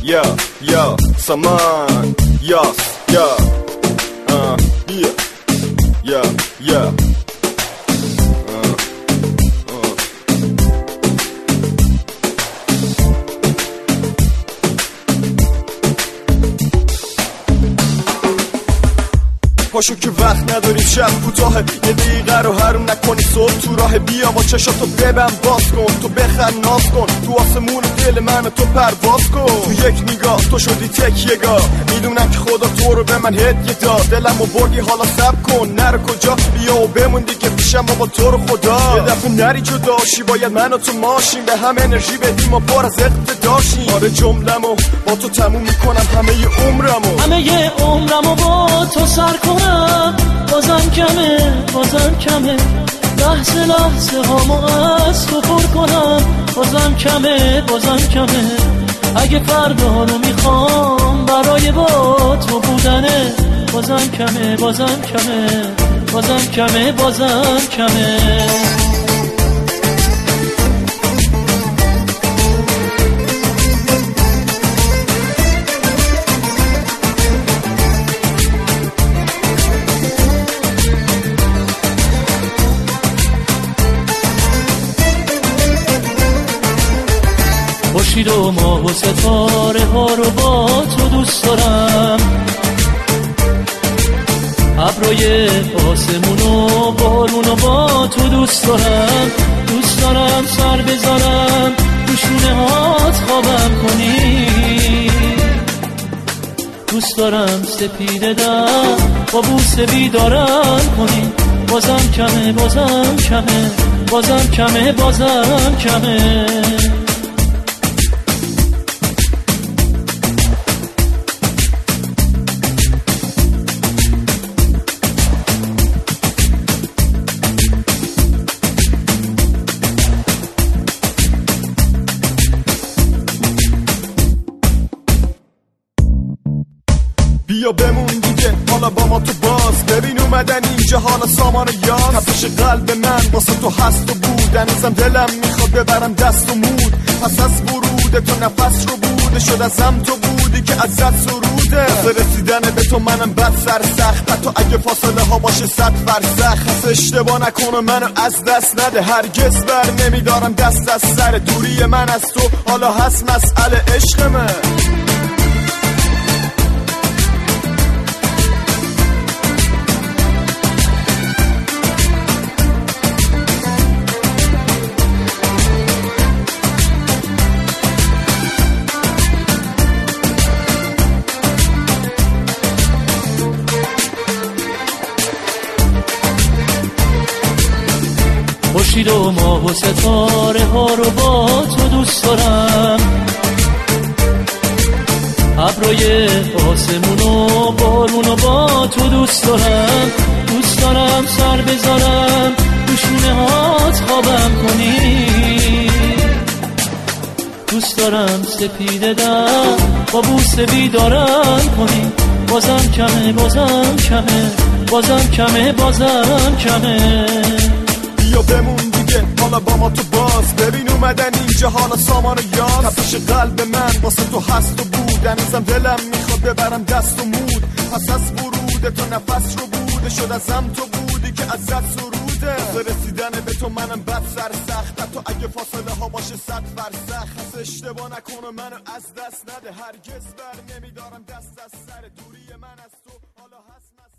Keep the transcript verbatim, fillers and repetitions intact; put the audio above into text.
yeah, yeah, saman, yes, yeah, uh, yeah, yeah, yeah. پاشو که وقت نداری، شب کوتاهه، یه دقیقه رو حروم نکنی، صبح تو راه، بیا با چشاتو ببن باز کن، تو بخند ناز کن، تو آسمون دل من تو پرواز کن، تو یک نگاه تو شدی تکیه‌گاه، میدونم که خدا تو رو به من هدیه داد، دلمو بردی حالا صبر کن، نرو کجا، بیا و بمون دیگه پیشم با تو رو خدا، یه دفعه نری جداشی، باید من و تو ماشین، به هم انرژی بدیم و پر از اقتداشیم، آره جمله‌مو با تو تموم میکنم، همه ی عمرمو همه ی عمرمو با تو سر کنم، بازم کمه بازم کمه، لحظه لحظه هامو از تو پر کنم، بازم کمه بازم کمه، اگه فردا رو میخوام برای با تو بودنه، بازم کمه بازم کمه، بازم کمه بازم کمه. خورشید و ماه و ستاره ها رو با تو دوست دارم، ابرای آسمون و بارون و با تو دوست دارم، دوست دارم سر بذارم تو شونه هات خوابم کنی، دوست دارم سپیده دم با بوسه بیدارم کنی، بازم کمه بازم کمه، بازم کمه بازم کمه. بیا بمون دیگه حالا با ما تو باز، ببین اومدن اینجا حالا سامان یاز، تپش قلب من واسه تو هست و بود، هنوزم دلم میخواد ببرم دست و مود، پس از ورود تو نفس رو بوده شد ازم تو بودی که ازت سروده، واسه رسیدن به تو منم بد سر سخت، حتی اگه فاصله ها باشه صد فرسخ، پس اشتباه نکنه منو از دست نده، هرگز بر نمیدارم دست از سر دوری من از تو، حالا هست مسئله عشق من. خورشید و ماه و ستاره ها رو با تو دوست دارم، ابرای آسمون و بارون و با تو دوست دارم، دوست دارم سر بذارم تو شونه هات خوابم کنی، دوست دارم سپیده دم با بوسه بیدارم کنی، بازم کمه بازم کمه، بازم کمه بازم کمه. بیا بمون دیگه حالا با ما تو باز، ببین اومدن اینجا حالا سامان یاز، تپش قلب من واسه تو هست و بود، هنوزم دلم میخواد ببرم دست و مود، پس از ورود تو نفس رو بوده شد ازم تو بودی که ازت سروده، واسه رسیدن به تو منم بد سر سخت، حتی اگه فاصله ها باشه صد فرسخ، پس اشتباه نکنه منو از دست نده، هرگز بر نمیدارم دست از سر دوری من از تو، حالا هست